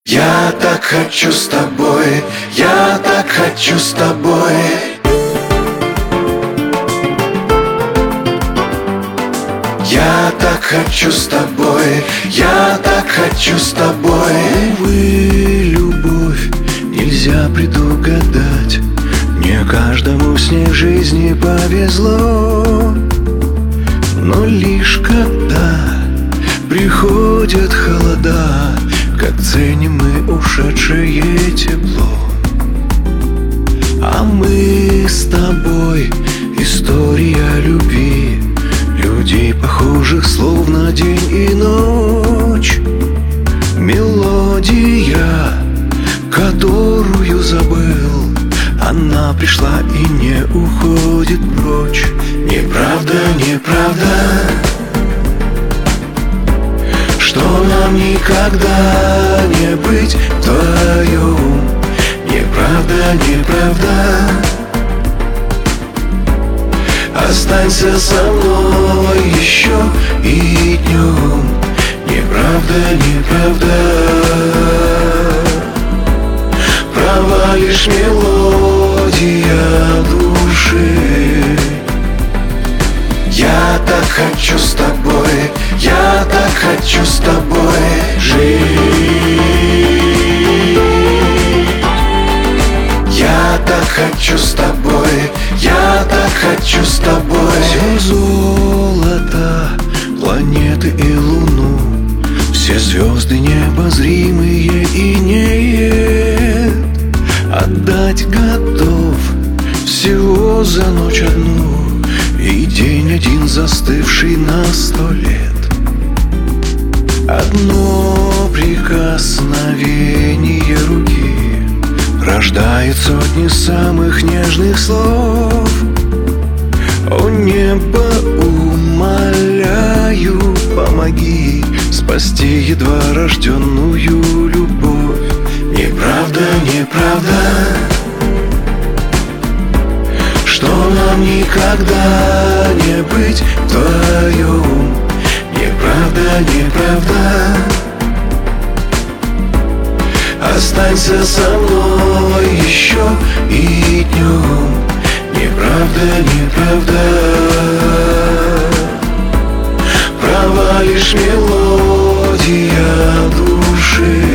Я так хочу с тобой, я так хочу с тобой. Я так хочу с тобой, я так хочу с тобой. Увы, любовь нельзя предугадать, не каждому с ней в жизни повезло. Но лишь когда приходят холода, как ценим мы ушедшее тепло. А мы с тобой история любви, людей похожих словно день и ночь. Мелодия, которую забыл, она пришла и не уходит прочь. Неправда, неправда, что нам никогда не быть вдвоем. Неправда, неправда, останься со мной еще и днем. Неправда, неправда, права лишь мелодия души. Я так хочу с тобой, я так хочу с тобой жить. Я так хочу с тобой, я так хочу с тобой. Все золото, планеты и луну, все звезды необозримые и нет. Отдать готов всего за ночь одну и день один, застывший на 100 лет. Одно прикосновение руки рождает сотни самых нежных слов. О небо, умоляю, помоги спасти едва рожденную любовь. Неправда, неправда, что нам никогда не быть вдвоем. Неправда, неправда, останься со мной еще и днем. Неправда, неправда, права лишь мелодия души.